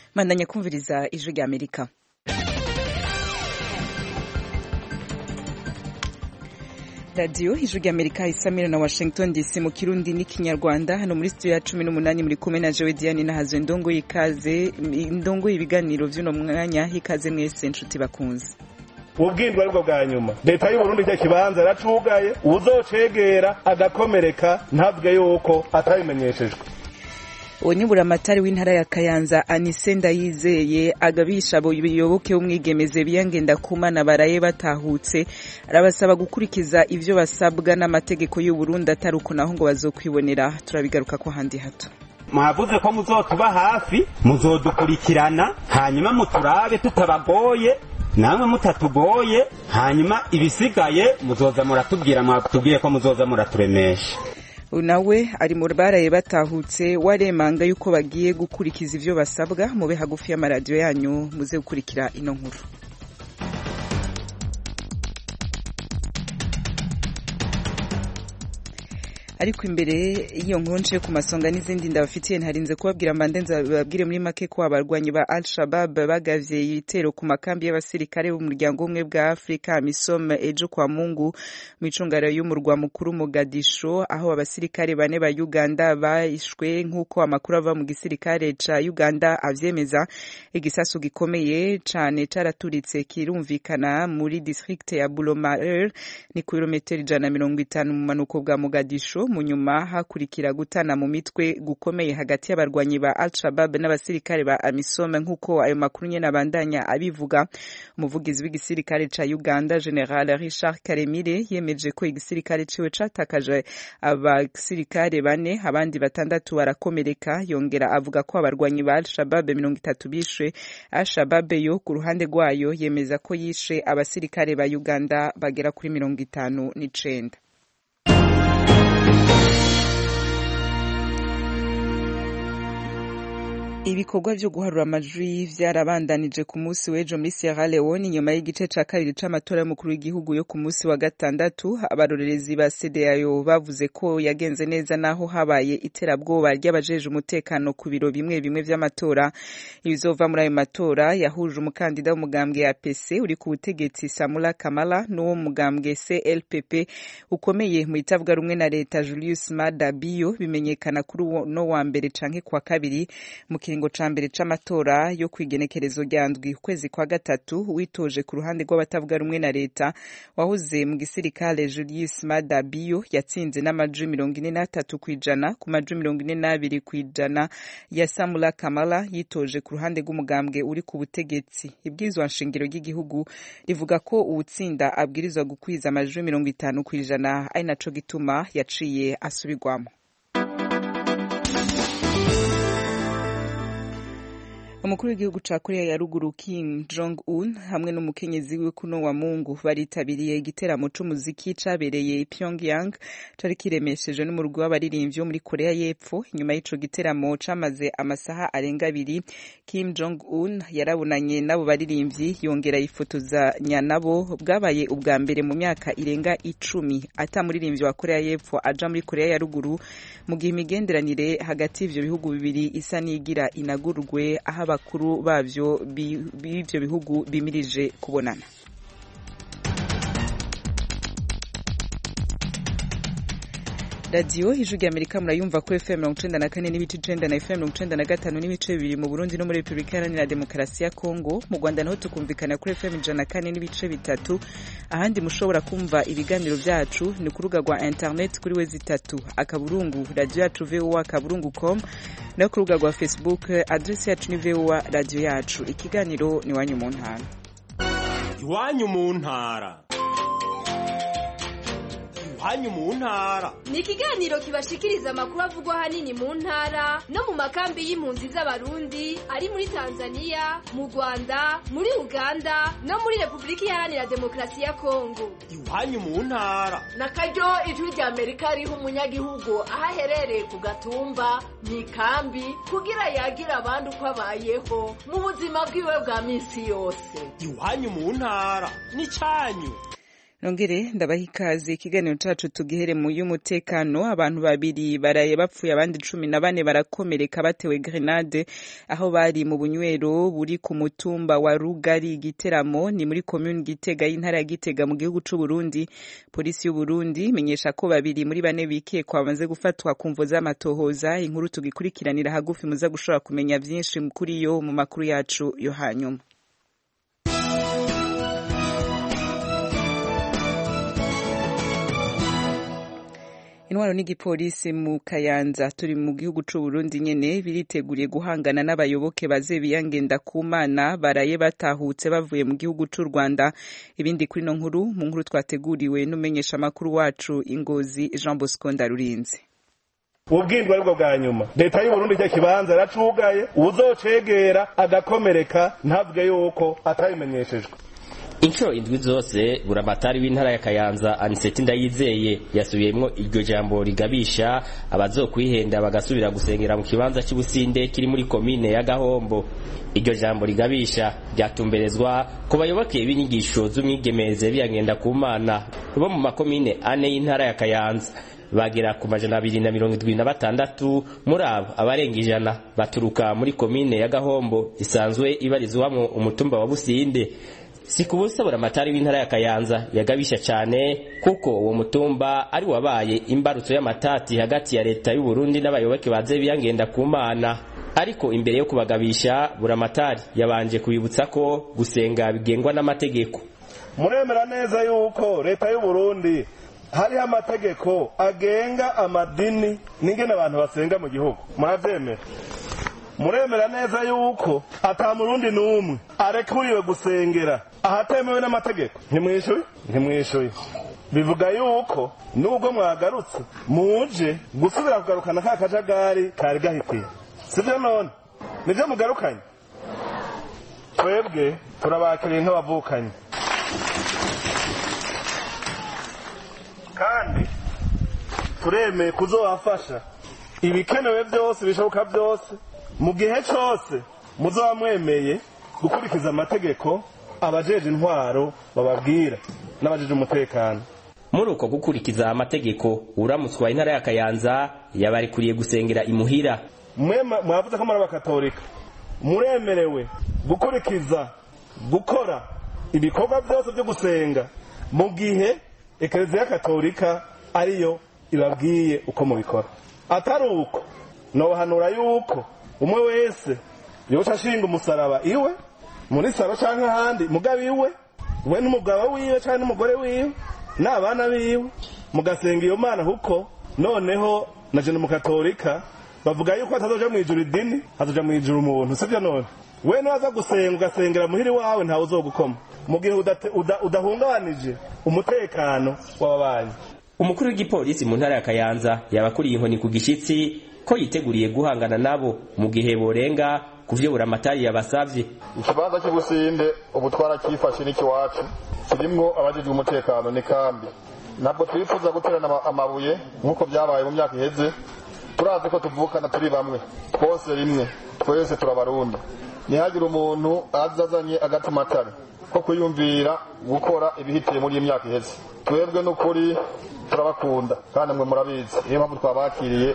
Mandanya kumviriza ijwi rya Amerika. Radio ijwi rya Amerika isamira na Washington DC mu Kirundi n'ikinyarwanda. Hano muri studio ya 18 muri kumwe na Joe Diane na Hazwe Ndongo ikaze Ndongo ibiganiro vy'uno mwanya ikaze mwese nshuti bakunze. Ubwindwa aribwo bwa nyuma leta y'u Burundi cyo kibanza racugaye uzocegera agakomereka ntavuge yuko atabimenyeshejwe. Onyibura amatari w'intara ya Kayanza Anise Ndayizeye agabisha abo biyoboke umwigemeze biyangenda kumana baraye batahutse arabasaba gukurikiza ivyo basabwa n'amategeko y'u Burundi ataruko naho ngo bazokwibonera. Turabigaruka ko handi hato. Mwavuze ko muzotuba hafi muzodukurikirana hanyuma muturabe tutabagoye namwe mutatugoye hanyuma ibisigaye muzoza muratubwira mwatubwiye ko muzoza muraturemesha. Unawe ari mu baraye batahutse waremanga yuko bagiye gukurikiza ivyo basabwa mube hagufi y'amaradio yanyu muze gukurikira ino nkuru. Ariko imbere iyo nkonje ku masonga n'izindi ndabafitiye ntarinze kubabwira mandenza babwire muri make ko abarwanyi ba Al-Shabaab bagavye ibitero ku makambi y'abasirikare b'umuryango umwe bwa Afrika AMISOM ejo kwa Mungu mu icungaro y'umurwa mukuru Mogadisho aho abasirikare bane ba Uganda baishwe nk'uko amakuru ava mu gisirikare ca Uganda avyemeza. Igisasu gikomeye cane caraturitse kirumvikana muri district ya Bulomarer ni kilometero 150 mu manuko bwa Mogadisho. Munyuma hakurikira gutana mu mitwe gukomeye hagati y'abarwanyi ba Al-Shabaab n'abasirikare ba AMISOM nk'uko ayo makuru nyene abandanya abivuga. Umuvugizi w'igisirikare ca Uganda General Richard Karemire yemeje ko igisirikare ciwe catakaje abasirikare bane abandi batandatu barakomereka. Yongera avuga ko abarwanyi ba Al-Shabaab 30 bishwe. Al-Shabaab yo ku ruhande rwayo yemeza ko yishe abasirikare ba Uganda bagera kuri 59. Ibikorwa vyo guharura amajwi vyarabandanije ku munsi w'ejo muri Sierra Leone nyuma y'igice ca kabiri c'amatora y'umukuru w'igihugu yo ku munsi wa gatandatu. Abarorerezi ba CDAO bavuze ko yagenze neza naho habaye iterabwoba ry'abajeje umutekano ku biro bimwe bimwe vy'amatora. Ibizova muri ayo matora yahuje umukandida w'umugambwe ya PC uri ku butegetsi Samula Kamala n'uwo mugambwe CLPP ukomeye mu itavuga rumwe na leta Julius Maada Bio bimenyekana kuri no wa mbere canke kwa kabiri. Mu kiringo ca mbere c'amatora yo kwigenekerezo rya ndwi ukwezi kwa gatatu witoje ku ruhande rw'abatavuga rumwe na leta wahoze mu gisirikare Julius Maada Bio yatsinze n'amajwi 43% ku majwi 42% ya Samula Kamala yitoje ku ruhande rw'umugambwe uri ku butegetsi. Ibwirizwa nshingiro ry'igihugu rivuga ko uwutsinda abwirizwa gukwiza amajwi 50% ari naco gituma yaciye asubirwamo. Umukuru w'igihugu ca Korea ya Ruguru Kim Jong-un hamwe n'umukenyezi we kuno wa Mungu baritabiriye igiteramo c'umuziki cabereye i Pyongyang cari kiremesheje n'umurwi w'abaririmbyi muri Korea y'Epfo. Inyuma y'ico giteramo camaze amasaha arenga 2 Kim Jong-un yarabonanye nabo baririmbyi yongera yifotozanya nabo. Bwabaye ubwa mbere mu myaka irenga 10 ata muririmbyi wa Korea y'Epfo aja muri Korea ya Ruguru mu gihe imigenderanire hagati y'ivyo bihugu bibiri isa nigira inagurwe aho abakuru bavyo b'ivyo bihugu bimirije kubonana. Radio ijwi rya Amerika murayumva ko FM 94 n'ibice 9 na FM 95 n'ibice 2 mu Burundi no muri Republika Iharanira Demokarasi ya Kongo. Mu Rwanda naho tukumvikana kuri FM 104 n'ibice 3. Ahandi mushobora kumva ibiganiro vyacu ni ku rubuga rwa internet kuri wezi3 akaburungu radio yacu voa.com no ku rubuga rwa Facebook adresse yacu ni voa radio yacu. Ikiganiro ni wanyu mu ntara. Iwanyu mu ntara. Iwanyu mu ntara ni ikiganiro kibashikiriza amakuru avugwa hanini mu ntara no mu makambi y'impunzi z'abarundi ari muri Tanzania, mu Rwanda, muri Uganda no muri Republika Iharanira Demokarasi ya Kongo. Iwanyu mu ntara nakaryo ijwi rya Amerika riha umunyagihugu ahaherereye ku gatumba mu kambi kugira yagira abandi uko abayeho mu buzima bwiwe bwa minsi yose. Iwanyu mu ntara ni cyanyu. Nongere ndabaha ikaze ikiganiro cacu tugihere mu y'umutekano. Abantu babiri baraye bapfuye abandi 14 barakomereka batewe grenade aho bari mu bunywero buri ku mutumba wa Rugari Giteramo ni muri commune Gitega y'intara ya Gitega mu gihugu c'u Burundi. Polisi y'u Burundi imenyesha ko babiri muri bane bikekwa bamaze gufatwa ku mvo z'amatohoza. Inkuru tugikurikiranira hagufi muza gushobora kumenya vyinshi kuri yo mu makuru yacu yo hanyuma. Intwaro n'igipolisi mu Kayanza turi mu gihugu c'u Burundi nyene biriteguriye guhangana n'abayoboke baze biyangenda ku Mana baraye batahutse bavuye mu gihugu c'u Rwanda. Ibindi kuri no nkuru mu nkuru twateguriwe n'umenyesha makuru wacu Ingozi Jean Bosco Ndarurinze. Ubwindwa aribwo bwa nyuma leta y'u Burundi cyo kibanza racugaye uzocegera agakomereka ntavuge yuko atabimenyeshejwe. Inshuro indwi zose buramatari w'intara ya Kayanza Aniseti Ndayizeye yasubiyemwo iryo jambo rigabisha abazokwihenda bagasubira gusengera mu kibanza cy'Ubusinde kiri muri komine ya Gahombo. Iryo jambo rigabisha ryatumberezwa ku bayoboke b'inyigisho z'umwigemeze biyangenda ku Mana bo mu makomine ane y'intara ya Kayanza bagera ku 276 muri abo abarenga 100 baturuka muri komine ya Gahombo isanzwe ibarizwamo umutumba wa Businde. Sikubusa buramatari w'intara ya Kayanza yagabisha cyane kuko uwo mutumba ari wabaye imbarutso y'amatati hagati ya leta y'u Burundi n'abayoboke baze biyangenda ku Mana. Ariko imbere yo kubagabisha buramatari yabanje kubibutsa ko gusenga bigengwa n'amategeko. Muremera neza yuko leta y'u Burundi hari amategeko agenga amadini n'ingene abantu basenga mu gihugu. Muravyemera? Muremera neza yuko ata murundi numwe arekuriwe gusengera ahatemewe n'amategeko. Ntimwishuye bivuga yuko nubwo mwagarutse muje gusubira kugarukana ka kajagari kari gahitiye. Sivyo none nivyo mugarukanye. Twebwe turabakiriye nk'abavukanye kandi turemeye kuzobafasha ibikenewe byose bishoboka byose mu gihe cyose muzoba mwemeye gukurikiza amategeko abajeje intwaro bababwira n'abajeje umutekano. Muri uko gukurikiza amategeko uramutswa intara ya Kayanza yabarikuriye gusengera imuhira. Mwavuze ko muri abakatolika muremerewe gukora ibikorwa byose byo gusenga mu gihe Eklezia Katolika ariyo ibabwiye uko mubikora. Atari uko nohanura yuko umwe wese yoca ashinga umusaraba iwe muri saro canke ahandi mugabe iwe we n'umugabo wiwe canke n'umugore wiwe n'abana biwe mugasenga iyo Mana huko noneho na je n'umukatolika bavuga yuko atazoja mu ijuru idini azoja mu ijuru umuntu. Sivyo none we naza gusenga ugasengera muhiri wawe ntawe uzogukoma mu gihe udahungabanije umutekano w'ababanyi. Umukuru w'igipolisi mu ntara ya Kayanza yabakuriye inkoni ku gishitsi ko yiteguriye guhangana nabo mu gihe borenga kuvyo buramatari yabasavye. Ikibanza cy'Ubusinde ubutwara cyifashe n'ikiwacu kirimwo abajijwe umutekano ni kambi. Nabwo twifuza guterana amabuye nkuko byabaye mu myaka iheze. Turazi ko tuvukana turi bamwe twose rimwe twese turabarundi. Nihagira umuntu azazanye agatumatare ko kuyumvira gukora ibihitiye muri imyaka iheze. Twebwe n'ukuri turabakunda kandi mwe murabizi niyo mpamvu twabakiriye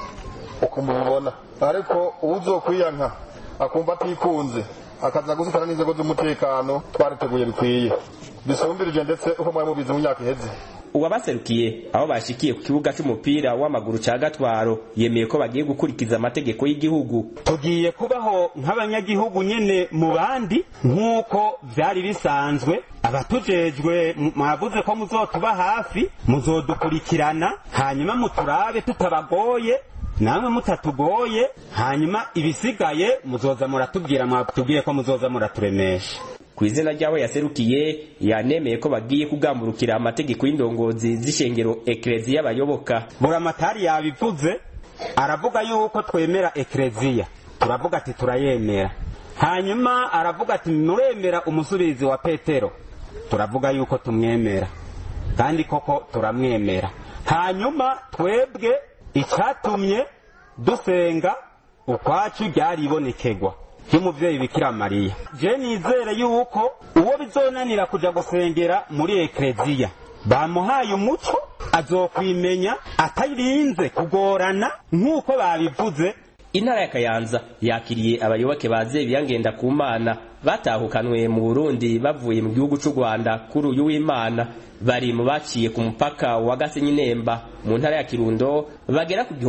uko mubibona. Ariko uzokwiyanka akumva atikunze akaza gusitana n'inzego z'umutekano twariteguye bikwiye bisumbirije ndetse uko mwari mubizi mu myaka iheze. Uwabaserukiye aho bashikiye ku kibuga cy'umupira w'amaguru ca Gatwaro yemeye ko bagiye gukurikiza amategeko y'igihugu. Tugiye kubaho nk'abanyagihugu nyene mu bandi nk'uko vyari bisanzwe. Abatujejwe mwavuze ko muzotuba hafi muzodukurikirana hanyuma muturabe tutabagoye namwe mutatugoye hanyuma ibisigaye muzoza muratubwira mwatubwiye ko muzoza muraturemesha. Kwizina ryaho yaserukiye yanemeye ko bagiye kugamburukira amategeko y'indongozi z'ishengero Eklezia y'abayoboka. Buramatari yabivuze aravuga yuko twemera Eklezia, turavuga ati turayemera. Hanyuma aravuga ati muremera umusubirizi wa Petero, turavuga yuko tumwemera kandi koko turamwemera. Hanyuma twebwe icyatumye dusenga ukwacu ryari ibonekegwa y'umuvyeyi Bikira Mariya. Je nizere yuko uwo bizonanira kuja gusengera muri ekleziya bamuhaye umuco azokwimenya atayirinze kugorana nk'uko babivuze. Intara ya Kayanza yakiriye abayoboke ba Zebiya Ngendakumana batahukanwe mu Burundi bavuye mu gihugu c'u Rwanda kuri uyu w'Imana. Bari mu baciye ku mupaka wa Gasenyi Nemba mu ntara ya Kirundo bagera ku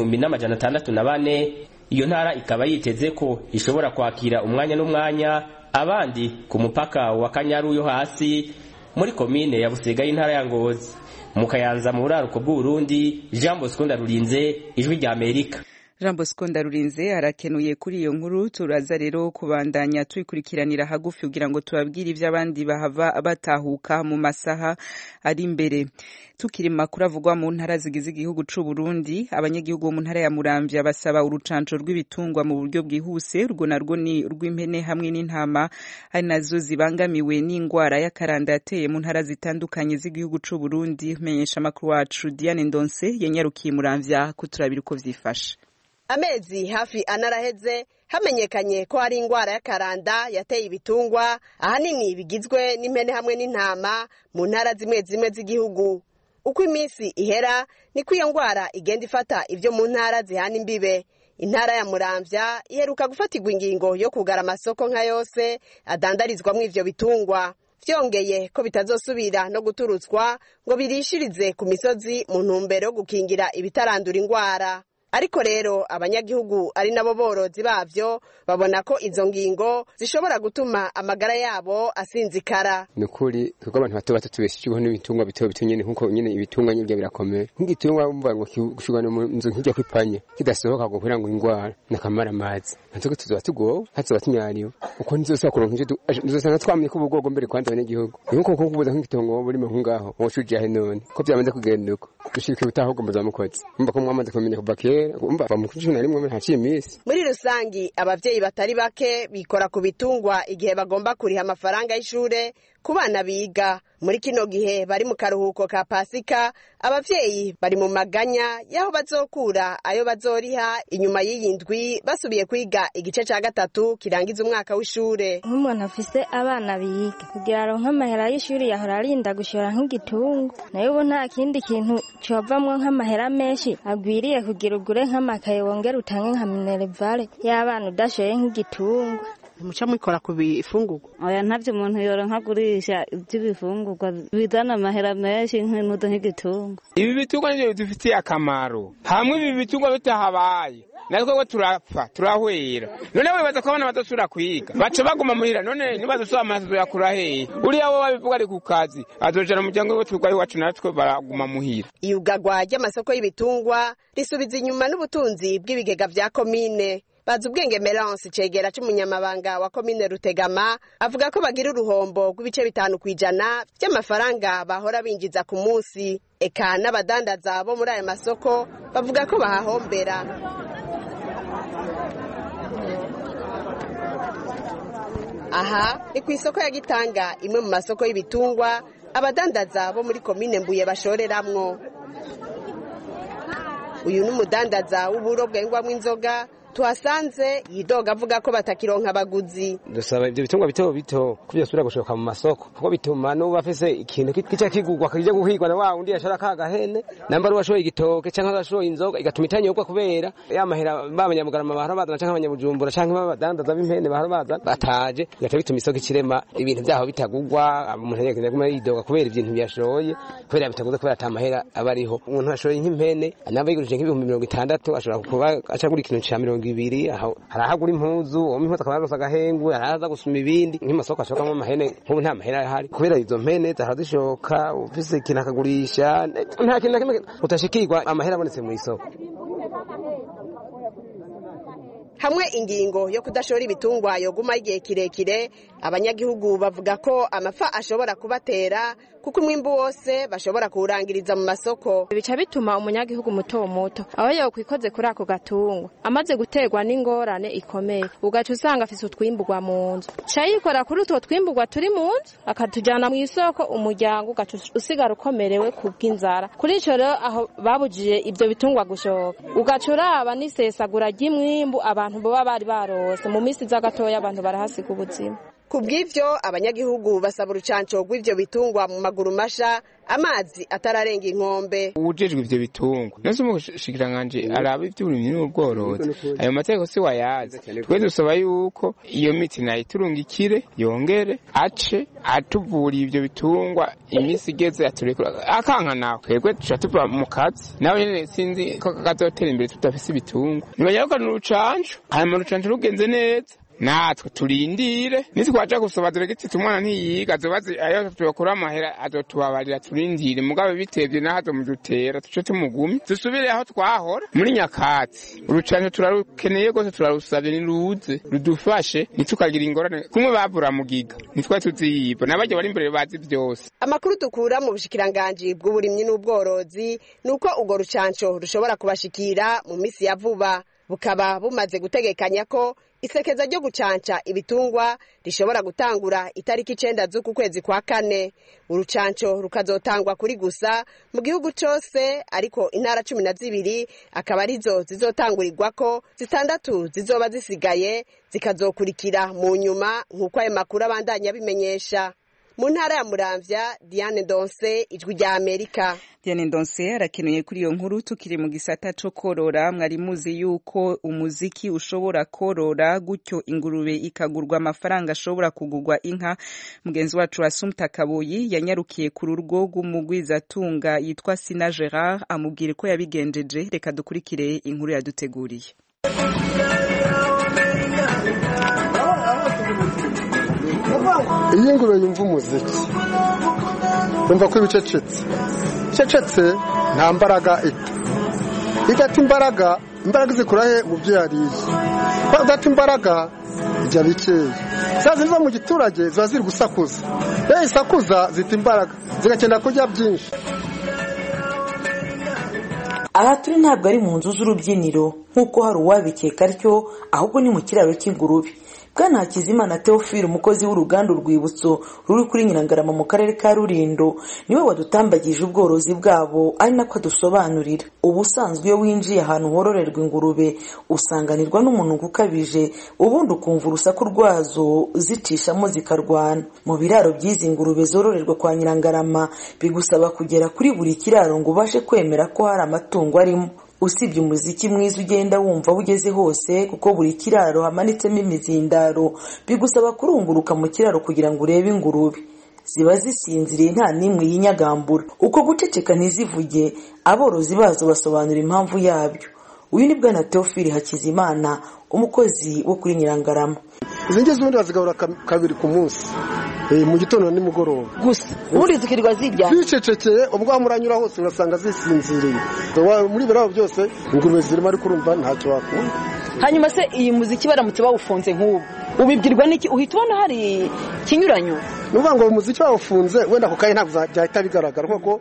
1604. Iyo ntara ikaba yiteze ko ishobora kwakira umwanya n'umwanya abandi ku mupaka wa Kanyaru yo hasi muri komine ya Busega y'intara ya Ngozi. Mu Kayanza mu buraruko bw'u Burundi, Jean Bosco Ndarurinze, Ijwi rya Amerika. Jean Bosco Ndarurinze arakenuye kuri iyo nkuru. Turaza rero kubandanya tuyikurikiranira hagufi kugira ngo tubabwire ivy'abandi bahava batahuka mu masaha ari imbere. Tukiri makuru avugwa mu ntara zigize igihugu c'u Burundi, abanyagihugu bo mu ntara ya Muramvya basaba urucanco rw'ibitungwa mu buryo bwihuse. Urwo narwo ni rw'impene hamwe n'intama, ari nazo zibangamiwe n'ingwara y'akaranda yateye mu ntara zitandukanye z'igihugu c'u Burundi. Menyesha makuru wacu Diane Ndonse yanyarukiye Muramvya kuturabira uko vyifashe. Amezi hafi anaraheze hamenyekanye ko hari ingwara y'akaranda yateye ibitungwa ahanini bigizwe n'impene hamwe n'intama mu ntara zimwe zimwe z'igihugu. Uko iminsi ihera niko iyo ngwara igenda ifata ivyo mu ntara zihana imbibe. Intara ya Muramvya iheruka gufatirwa ingingo yo kugara amasoko nka yose adandarizwamwo ivyo bitungwa. Vyongeye ko bitazosubira no guturutswa ngo birishirize ku misozi mu ntumbero yo gukingira ibitarandura ingwara. Ariko rero abanyagihugu ari nabo borozi bavyo babona ko izo ngingo zishobora gutuma amagara yabo asinzikara. Nukuri kuko abantu bato batubeshijeho n'ibitungwa bito nyene nkuko nyene ibitungwa nyirya birakomeye. Nk'igitungwa umva ngo gushugana mu nzu nkijya kwipanye kidasohoka ngo kugira ngo ingwara nakamara amazi. Natwe tuzoba tugowe hazoba tunyariyo. Uko nizosaba kuronka ivyo nizosanga twamenye ko ubugogo mbere kwanda abanyagihugu. Nkuko kubuza nk'igitongo buri mu ngaho woshuje henone. Ko byamaze kugenda uko. Dushike utaho mbaza mukozi. Umva ko mwamaze kumenya kuva muri rusangi abavyeyi batari bake bikora ku bitungwa igihe bagomba kuriha amafaranga y'ishure ku bana biga. Muri kino gihe bari mu karuhuko ka Pasika, abavyeyi bari mu maganya yaho bazokura ayo bazoriha inyuma y'iyindwi basubiye kwiga igice ca gatatu kirangiza umwaka w'ishure. Nk'umuntu afise abana biga kugira aronke amahera y'ishuri yahora arinda gushora nk'igitungo, nayo ubu nta kindi kintu covamwo nk'amahera menshi agwiriye kugira ugure nk'amakaye wongera utange nka minerevare y'abana udashoye nk'igitungo. Muca mwikora ku bifungurwa? Oya ntavyo umuntu yoronka agurisha ivy'ibifungurwa bizana amahera menshi nk'intudo nk'igitungo. Ibi bitungwa nivyo bidufitiye akamaro. Hamwe ibi bitungwa bitahabaye natwe turapfa turahwera. None wibaza ko abana badasubira kwiga baca baguma muhira, none nibadasubira amaso yakura hehe? Uriya wo babivuga ari ku kazi azojana umuryango we turwaye wacu natwe baraguma muhira. Iyugagwa ry'amasoko y'ibitungwa risubiza inyuma n'ubutunzi bw'ibigega vya komine. Bazubwenge Melance cegera c'umunyamabanga wa komine Rutegama avuga ko bagira uruhombo rw'ibice 5% by'amafaranga bahora binjiza ku munsi. Eka n'abadandaza bo muri aya masoko bavuga ko bahahombera. Aha ni ku isoko ya Gitanga, imwe mu masoko y'ibitungwa abadandaza bo muri komine Mbuye bashoreramwo. Uyu n'umudandaza w'uburo bwengwamwo inzoga tuhasanze yidoga avuga ko batakironka abaguzi. Dusaba ibyo bitungwa bito bito kubyasubira gushoka mu masoko kuko bituma no bafise ikintu kica kigugwa kije guhigwa na wa undi yashara kagahene namba ruwashoye igitoke canke arashoye inzoga igatuma itanyobwa kubera yamahera b'abanyamugarama bahora bazana canke abanyabujumbura canke babadandaza b'impene bahora baza bataje gaca bituma isoko ikirema ibintu byaho bitagugwa. Umuntu yagenda kuma yidoga kubera ibintu byashoye kubera bitaguze kubera atamahera abariho. Umuntu ashoye nk'impene anamba yigurije nk'ibihumbi 60 ashobora kuba acagura ikintu ca 200 harahagura impuzu impuzu akabarosa gahengu araza gusuma ibindi nk'imasoko ashokamo amahene nk'ubu nta mahera ahari kubera izo mpene zaradishoka ufise ikintu akagurisha nta kintu nakimwe utashikirwa amahera abonetse mu isoko. Hamwe ingingo yo kudashora ibitungwa yoguma igihe kirekire, abanyagihugu bavuga ko amafa ashobora kubatera kuko umwimbu wose bashobora kuwurangiriza mu masoko. Bica bituma umunyagihugu muto muto aho yokwikoze kuri ako gatungwa amaze guterwa n'ingorane ikomeye ugaca usanga afise utwimburwa mu nzu, ca yikora kuri utwo twimburwa turi mu nzu akatujana mu isoko, umuryango ugaca usigara ukomerewe kubw'inzara. Kuri ico rero aho babujije ibyo bitungwa gushoka ugaca uraba n'isesagura ry'imwimbu abantu abantu baba bari barose mu minsi za gatoya abantu barahasiga ubuzima. Kubw'ivyo abanyagihugu basaba urucanco rw'ivyo bitungwa mu maguru masha amazi atararenga inkombe. Ujejwe ivyo bitungwa nose umushikiranganje araba ivy'uburimyi n'ubworozi ayo mategeko si wayazi twe dusaba yuko iyo miti nayo iturungikire yongere ace atuvura ivyo bitungwa imisi igeze aturekura akanka nawe twebwe tuca tuva mu kazi nawe nyene sinzi ko kazotera imbere tudafise ibitungwa nibanyaruka n'urucanco hanyuma urucanco rugenze neza natwe turindire nitwaja gusaba diregiti umwana ntiyiga azobazi ayo tuyokura amahera azotubabarira turindire mugabe bitevye nahazo mudutera tuce tumugumi dusubire aho twahora muri nyakatsi urucanco turarukeneye gose turarusavye niruze rudufashe nitukagira ingorane kumwe bavura mugiga nitwa tuziyibo nabaje bari imbere bazi byose. Amakuru dukura mu bushikiranganje bw'uburimyi n'ubworozi nuko ugo rucanco rushobora kubashikira mu misi ya vuba bukaba bumaze gutegekanya ko isekeza ryo gucanca ibitungwa rishobora gutangura itariki 9 z'uku kwezi kwa kane. Urucanco rukazotangwa kuri gusa mu gihugu cyose ariko intara 12 akaba arizo zizotangurirwako 6 zizoba zisigaye zikazokurikira mu nyuma nk'uko ayo makuru abandanya bimenyesha. Mu ntara ya Muramvya, Diane Ndonse, Ijwi rya Amerika. Diane Ndonse arakenuye kuri iyo nkuru. Tukiri mu gisata co korora, mwari muzi yuko umuziki ushobora korora gutyo ingurube ikagurwa amafaranga ashobora kugurwa inka. Mugenzi wacu Assumpta Kaboyi yanyarukiye ku rugo rw'umugwizatunga yitwa Sina Gerard amubwire ko yabigenjeje. Reka dukurikire inkuru yaduteguriye. Iyi ngurube yumva umuziki yumva ko ibicecetse nta mbaraga igata imbaraga zikura he mu byo yariye igata imbaraga ijya bikeya zaza ziva mu giturage ziba ziri gusakuza isakuza zita imbaraga zigakenera kurya byinshi. Aha turi ntabwo ari mu nzu z'urubyiniro nk'uko hari uwabikeka atyo, ahubwo ni mu kiraro cy'ingurube. Bwana Hakizimana Theophile, umukozi w'uruganda Urwibutso ruri kuri Nyirangarama mu karere ka Rulindo, niwe wadutambagije ubworozi bwabo ari nako adusobanurira. Ubusanzwe iyo winjiye ahantu hororerwa ingurube usanganirwa n'umuntu ukabije, ubundi ukumva urusaku rwazo zicishamo zikarwana. Mu biraro by'izi ngurube zororerwa kwa Nyirangarama bigusaba kugera kuri buri kiraro ngo ubashe kwemera ko hari amatungo arimo. Usibye umuziki mwiza ugenda wumva ugeze hose kuko buri kiraro hamanitsemo imizindaro, bigusaba kurunguruka mu kiraro kugira ngo urebe ingurube. Ziba zisinziriye nta nimwe yinyagambura. Uko guceceka ntizivuge, aborozi bazo basobanura impamvu yabyo. Uyu ni Bwana Theophile Hakizimana, umukozi wo kuri Nyirangarama. Izi ngizi ubundi bazigabura kabiri ku munsi, mu gitondo n'imugoroba gusa. Ubundi zikirwa zirya zicecekeye, ubwo amuranyura hose urasanga zisinziriye. Muri birabo byose ingurube zirimo ariko urumva ntacyo wakunda. Hanyuma se iyi muziki baramutse bawufunze nk'ubu ubibwirwa n'iki? Uhita ubona hari kinyuranyo? Nuvuga ngo umuziki bawufunze wenda ko kandi ntabwo byahita bigaragara kuko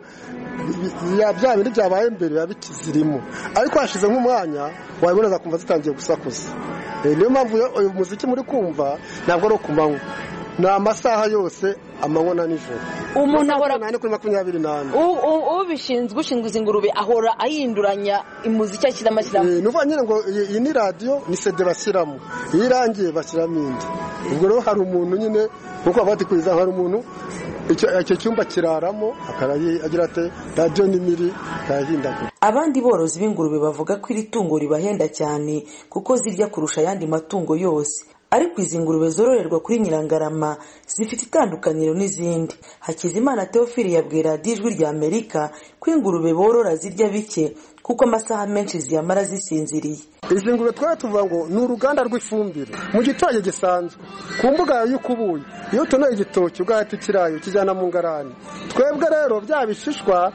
bya bindi byabaye mbere yabikizirimo, ariko hashize nk'umwanya wabibona kumva zitangiye gusakuza. Niyo mpamvu uyu muziki muri kumva ntabwo ari kumanywa, ni amasaha yose, amanywa na nijoro. Umuntu ahora kuri 24. Ubishinzwe ushinzwe ingurube ahora ahinduranya imuziki ashyira amashyiramo. Nuvuga nyine ngo iyi ni radio ni CD bashyiramo, iyi irangiye bashyiramo indi. Ubwo rero hari umuntu nyine kuko abati kwiza hari umuntu icyo cyumba kiraramo agira ate radio nimiri kahindagura. Abandi borozi b'ingurube bavuga ko iri tungo ribahenda cyane kuko zirya kurusha ayandi matungo yose. Ariko izi ngurube zororerwa kuri Nyirangarama zifite itandukaniro n'izindi. Hakizimana Theophile yabwira Ijwi rya Amerika ko ingurube borora zirya bike kuko amasaha menshi ziyamara zisinziriye. Izi ngurube twari tuvuga ngo ni uruganda rw'ifumbire mu giturage gisanzwe ku mbuga y'ukubuye. Iyo utonoye igitoki ugahita ikirayo kijyana mu ngarani. Twebwe rero bya bishishwa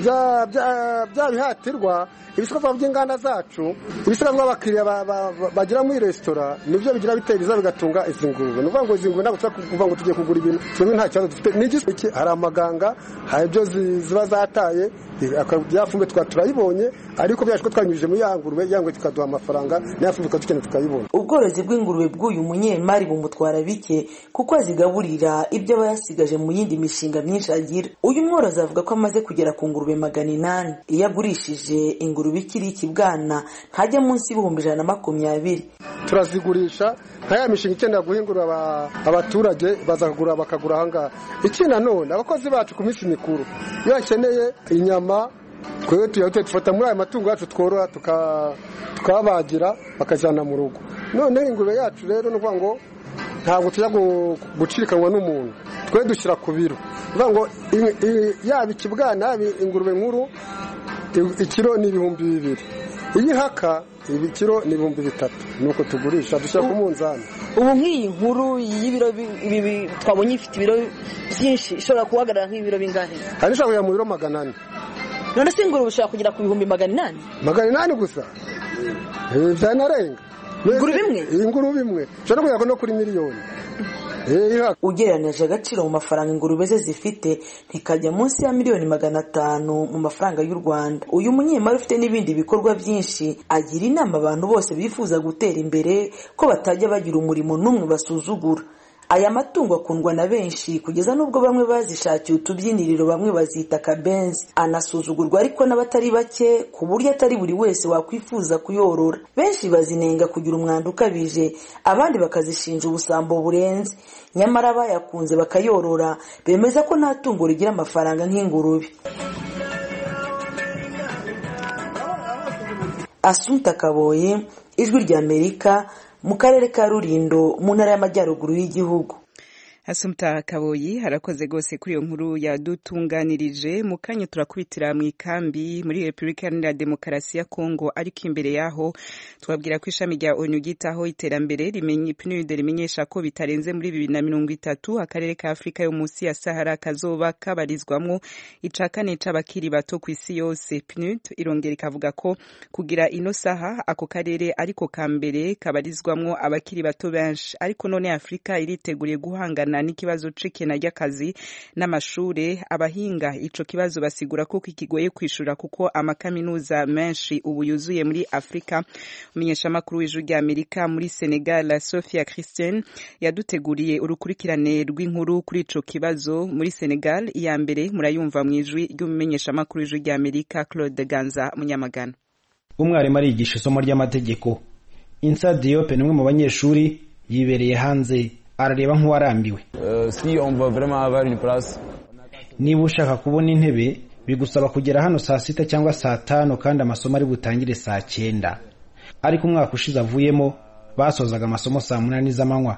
bya bihatirwa ibisukwa by'inganda zacu, ibisukwa by'abakiriya bagira muri resitora nibyo bigira biteza bigatunga izi ngurube. Nuvuga ngo izi ngurube ntabwo kuvuga ngo tugiye kugura ibintu twebwe nta kibazo dufite. N'igisuki hari amaganga, hari ibyo ziba zataye, akabyafumbwe turayibonye, ariko byashwe twanyujije mu yangurube yangwe tukaduha amafaranga n'yafumbwe dukeneye tukayibona. Ubworozi bw'ingurube bw'uyu munyemari bumutwara bike kuko azigaburira ibyo bayasigaje mu yindi mishinga myinshi agira. Uyu mworozi avuga ko amaze kugera ku ngurube 800. Iyo agurishije ingurube ingurube ikiri ikibwana ntajya munsi y'ibihumbi 120. turazigurisha nka ya mishinga ikenera guhingura abaturage baza kugura bakagura ahangaha. Iki nanone abakozi bacu ku minsi mikuru iyo bakeneye inyama twebwe tuyafata muri aya matungo yacu tworora tukabagira bakajyana mu rugo. None ingurube yacu rero ni ukuvuga ngo ntabwo tujya gucirikanwa n'umuntu, twe dushyira ku biro. Uvuga ngo yaba ikibwana ingurube nkuru ikiro ni 2,000, iyihaka ibikiro ni 3,000, nuko tugurisha dushyira ku munzani. Ubu nk'iyi nkuru y'ibiro bibi twabonye ifite ibiro byinshi ishobora kuhagarara nk'ibiro bingahe? Hari ishobora mu biro 400. None se ingurube ushaka kugera ku 800? 800 gusa. Byanarenga. Ingurube imwe ushobora kugera no kuri miliyoni. Ugereranije agaciro mu mafaranga ingurube ze zifite ntikajya munsi ya miliyoni 500 mu mafaranga y'u Rwanda. Uyu munyemari ufite n'ibindi bikorwa byinshi agira inama abantu bose bifuza gutera imbere ko batajya bagira umurimo n'umwe basuzugura. Aya matungo akundwa na benshi kugeza nubwo bamwe bazishakiye utubyiniriro, bamwe bazita kabenzi. Anasuzugurwa ariko n'abatari bake ku buryo atari buri wese wakwifuza kuyorora. Benshi bazinenga kugira umwanda ukabije, abandi bakazishinja ubusambo burenze. Nyamara abayakunze bakayorora bemeza ko nta tungo rigira amafaranga nk'ingurube. Assumpta Kaboye, Ijwi ry'Amerika, mu karere ka Rulindo mu ntara y'amajyaruguru y'igihugu. Assumpta Kaboyi harakoze gose kuri iyo nkuru yadutunganirije. Mu kanya turakubitira mu ikambi muri Republika Iharanira Demokarasi ya Kongo, ariko imbere yaho twabwira ko ishami rya ONU gitaho iterambere PNUD rimenyesha ko bitarenze muri 2030 akarere ka Afrika yo munsi ya Sahara kazoba kabarizwamwo icakane c'abakiri bato ku isi yose. PNUD irongera ikavuga ko kugira ino saha ako karere ariko kambere kabarizwamwo abakiri bato benshi, ariko none Afrika iriteguriye guhangana n'ikibazo c'ikena ry'akazi n'amashure. Abahinga ico kibazo basigura ko kikigoye kwishura kuko amakaminuza menshi ubu yuzuye muri Afrika. Umunyeshamakuru w'Ijwi ry'Amerika muri Senegal Sophia Christian yaduteguriye urukurikirane rw'inkuru kuri ico kibazo muri Senegal. Iya mbere murayumva mu ijwi ry'umumenyeshamakuru w'Ijwi ry'Amerika Claude Ganza Munyamagana. Umwarimu arigisha isomo ry'amategeko. Insa Diop ni umwe mu banyeshuri yibereye hanze arareba nk'uwarambiwe. Niba ushaka kubona intebe bigusaba kugera hano saa 6 cyangwa saa 5 kandi amasomo ari butangire saa 9. Ariko umwaka ushize avuyemo basozaga amasomo saa 8 z'amanywa.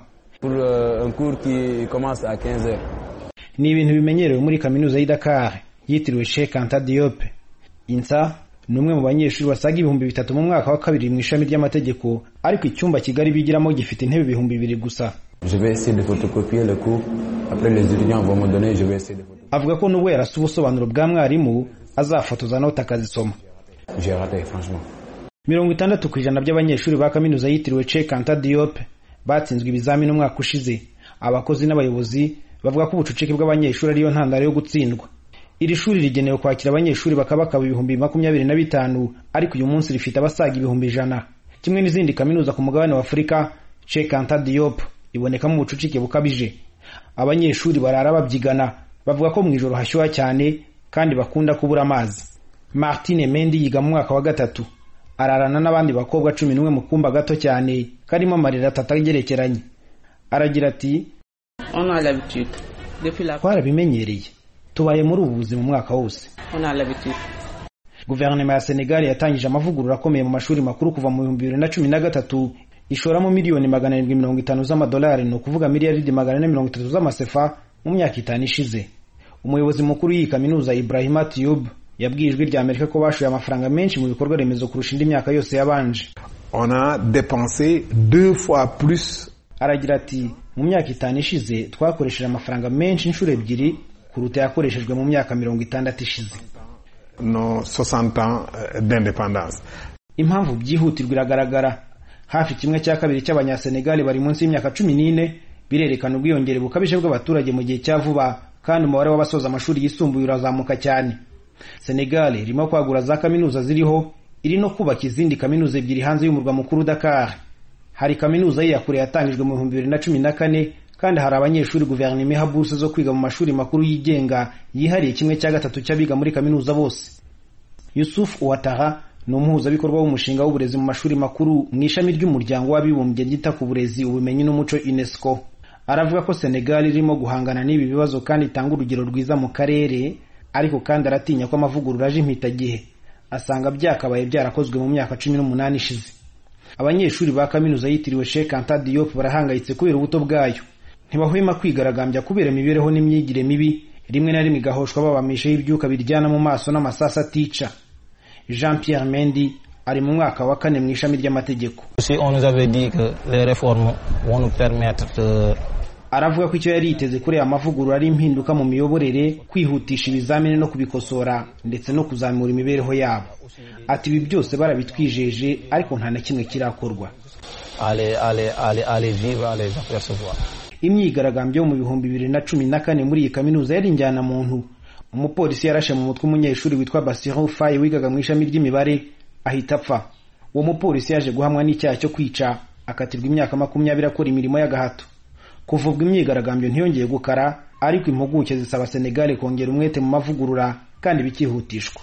Ni ibintu bimenyerewe muri kaminuza y'i Dakar yitiriwe Cheikh Anta Diop. Insa ni umwe mu banyeshuri basaga 3,000 mu mwaka wa kabiri mu ishami ry'amategeko, ariko icyumba Kigali bigiramo gifite intebe 2,000 gusa. Je vais essayer de photocopier le cours. Après les étudiants vont me donner, je vais essayer de photocopier. Avuga ko nubwo yarasa ubusobanuro bwa mwarimu azafotoza note akazisoma. J'ai raté franchement. 60% by'abanyeshuri ba kaminuza yitiriwe Cheikh Anta Diop batsinzwe ibizamini umwaka ushize. Abakozi n'abayobozi bavuga ko ubucucike bw'abanyeshuri ariyo ntandaro yo gutsindwa. Iri shuri rigenewe kwakira abanyeshuri bakabakaba 25,000, ariko uyu munsi rifite abasaga 100,000. Kimwe n'izindi kaminuza ku mugabane wa Afrika, Cheikh Anta Diop ibonekamo ubucucike bukabije. Abanyeshuri barara babyigana, bavuga ko mu ijoro hashyuha cyane kandi bakunda kubura amazi. Martine Mendi yiga mu mwaka wa 3, ararana n'abandi bakobwa 11 mu kumba gato cyane karimo amarira atatagerekeranye. Aragira ati, on a l'habitude depuis la twarabimenyereye, tubaye muri ubu buzima umwaka wose. On a l'habitude. Guverinoma ya Senegal yatangije amavugurura akomeye mu mashuri makuru kuva mu 2013, ishoramo miliyoni 750 z'amadolari, no kuvuga miliyaridi 430 z'amasefa mu myaka 5 ishize. Umuyobozi mukuru y'iyi kaminuza Ibrahima Tioub yabwiye Ijwi ry'Amerika ko bashoye amafaranga menshi mu bikorwa remezo kurusha indi myaka yose yabanje. On a dépensé 2 fois plus. Aragira ati, mu myaka 5 ishize twakoresheje amafaranga menshi inshuro 2 kuruta yakoreshejwe mu myaka 60 ishize. No 60 ans d'indépendance. Impamvu byihutirwa iragaragara. Hafi 1/2 cy'abanyasenegali bari munsi y'imyaka 14 birerekana ubwiyongere bukabije bw'abaturage mu gihe cya vuba, kandi umubare w'abasoza amashuri yisumbuye urazamuka cyane. Senegal irimo kwagura za kaminuza ziriho, iri no kubaka izindi kaminuza 2 hanze y'umurwa mukuru Dakar. Hari kaminuza ya kure yatangijwe mu 2014, kandi hari abanyeshuri guverinoma iha buruse zo kwiga mu mashuri makuru yigenga yihariye 1/3 cy'abiga muri kaminuza bose. Yusuf Ouattara ni umuhuzabikorwa w'umushinga w'uburezi mu mashuri makuru mu ishami ry'umuryango w'abibumbye ryita ku burezi ubumenyi n'umuco UNESCO. Aravuga ko Senegal irimo guhangana n'ibi bibazo kandi itanga urugero rwiza mu karere, ariko kandi aratinya ko amavugurura aje impitagihe. Asanga byakabaye byarakozwe mu myaka 18 ishize. Abanyeshuri ba kaminuza yitiriwe Cheikh Anta Diop barahangayitse kubera ubuto bwayo. Ntibahwema kwigaragambya kubera imibereho n'imyigire mibi, rimwe na rimwe gahoshwa babamisha y'ibyuka biryana mu maso n'amasasa atica. Jean Pierre Mendy ari mu mwaka wa 4 mu ishami ry'amategeko. On nous avait dit que les réformes vont nous permettre de aravuga ko icyo yari yiteze kuri amavugurura ari impinduka mu miyoborere, kwihutisha ibizamini no kubikosora ndetse no kuzamura imibereho yabo. Ati ibi byose barabitwijeje ariko nta na kimwe kirakorwa. Allez vivre, allez apercevoir. Imyigaragambyo mu 2014 muri iyi kaminuza yari injyana muntu. Umupolisi yarashe mu mutwe umunyeshuri witwa Bassirou Faye wigaga mu ishami ry'imibare ahita apfa. Uwo mupolisi yaje guhamwa n'icyaha cyo kwica, akatirwa imyaka 20 akora imirimo y'agahato. Kuvubwa imyigaragambyo ntiyongeye gukara, ariko impuguke zisaba Senegal kongera umwete mu mavugurura kandi bikihutishwa.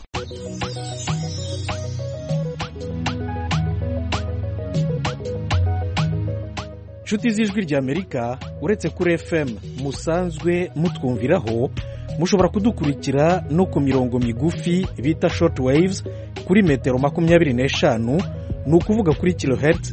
Nshuti z'ijwi ry'Amerika, uretse kuri FM musanzwe mutwumviraho, mushobora kudukurikira no ku mirongo migufi bita short waves kuri metero 25, ni ukuvuga kuri kilohertz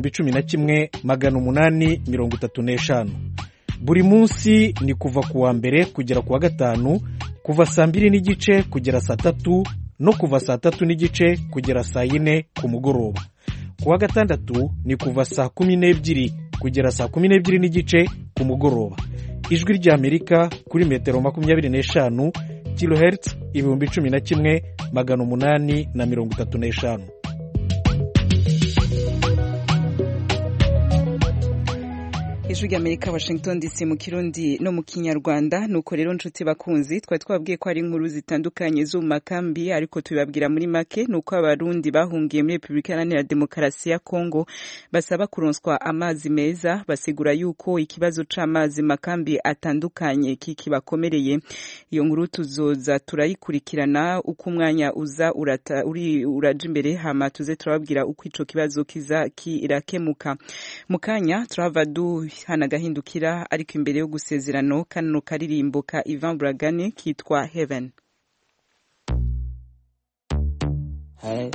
11,835. Buri munsi ni kuva kuwa mbere kugera kuwa gatanu, kuva saa 2:30 kugera saa 3 no kuva saa 3:30 kugera saa 4 ku mugoroba. Kuwa gatandatu ni kuva saa 12 kugera saa 12:30 ku mugoroba. Ijwi ry'Amerika kuri metero 25 kilohertz 11,835. Ijwi ry'Amerika Washington DC mu Kirundi no mu Kinyarwanda. Nuko rero nshuti bakunzi, twabwiye ko ari inkuru zitandukanye zo mu makambi, ariko tubabwira muri make nuko abarundi bahungiye muri Republika Iharanira Demokarasi ya Kongo basaba kuronswa amazi meza. Basigura yuko ikibazo c'amazi makambi atandukanye kikibakomereye. Iyo nkuru tuzoza turayikurikirana uko umwanya uza uraje imbere, hama tuze turababwira uko ico kibazo kiza kirakemuka. Mukanya turavadu hana gahindukira, ariko imbere yo gusezerano kano karirimbo ka Ivan Buragane kitwa Heaven. Hey,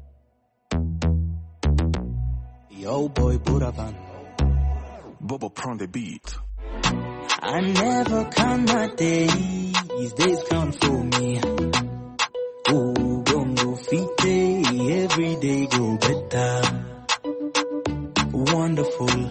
yo boy Buravan, Bobo prend the beat. I never count my days, days count for me. Ooh, gongo fite, every day go better. Wonderful.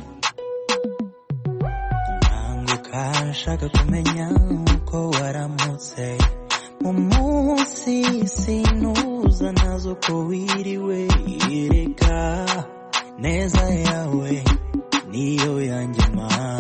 Shaka kumenya uko waramutse mu munsi sinuza nazo ko wiriwe, ireka neza yawe niyo yanjema.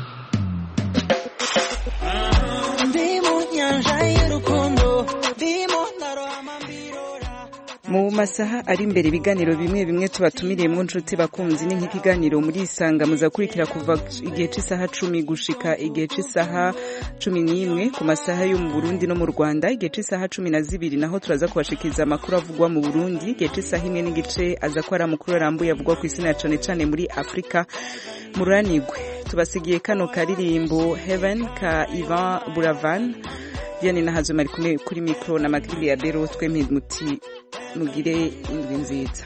Ndi mu nyanja y'urukundo, ndimo ndarohama mbirora. Mu masaha ari imbere ibiganiro bimwe tubatumiriye mu nshuti bakunzi, ni nk'ikiganiro muri Isanga muzakurikira kuva igihe cy'isaha 10 gushika igihe cy'isaha 11 ku masaha yo mu Burundi no mu Rwanda. Igihe cy'isaha 12 naho turaza kubashikiriza amakuru avugwa mu Burundi. Igihe cy'isaha 1 n'igice aza ko ari amakuru arambuye avugwa ku isi na cane muri Afrika. Muranigwe tubasigiye kano karirimbo Heaven ka Ivan Buravan. Diane Nahazo mari kumwe kuri micro na Makili ya Bero, twemye muti mugire indwi nziza.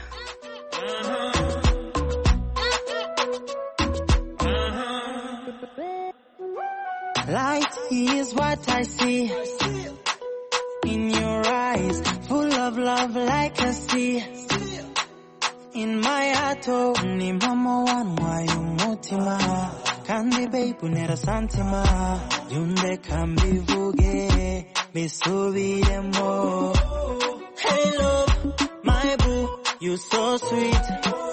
Light is what I see in your eyes, full of love like a sea. In my heart, oh, ni mama wanwa y'umutima, kandi babe unera santima, yunde kambivuge bisubiremo. Hey love, my boo, you so sweet.